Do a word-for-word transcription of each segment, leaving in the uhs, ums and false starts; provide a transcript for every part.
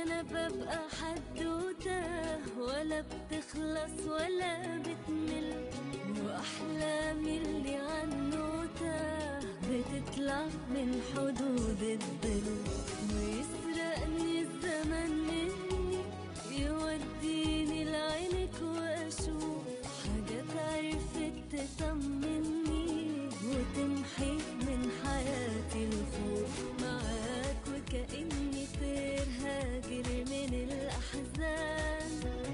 أنا ببقى حدوتة ولا بتخلص ولا بتمل، وأحلامي اللي عنوتة بتطلع من حدود الظل، ويسرقني الزمن مني يوديني لعينك وأشوف حاجات عرفت تطمني وتمحي من حياتي الخوف. معاك وكأني طير هاجر من الأحزان،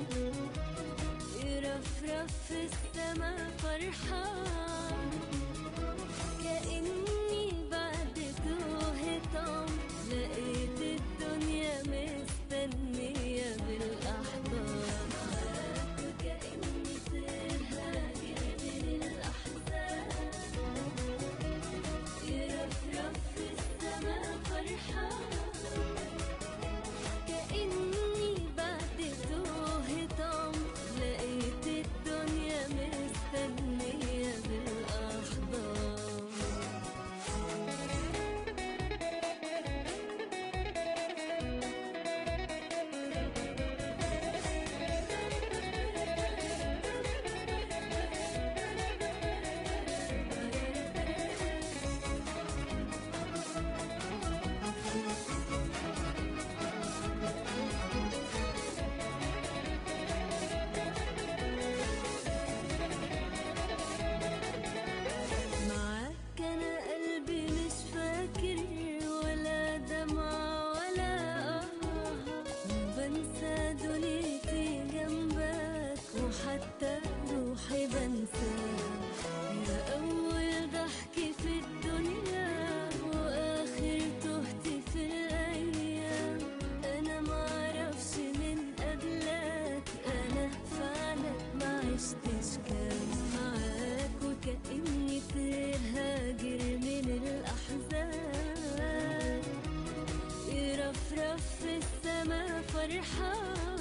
يرفرف في السما فرحان، كأني بعد توهة عمر لقيت الدنيا مستنية بالأحضان. معاك وكأني طير هاجر من الأحزان، يرفرف في السما فرحان، كأني بعد توهة عمر لقيت الدنيا مستنية بالأحضان. معاك أنا قلبي مش فاكر ولا دمعة ولا آه، بنسى دنيتي جنبك وحتى روحي بنساها. يا أول ضحكي في الدنيا وآخر تهتي في الأيام، أنا معرفش من قبلك أنا فعلا معشتش كام. معاك وكأني طير هاجر من الأحزان، يرفرف في السما فرحان،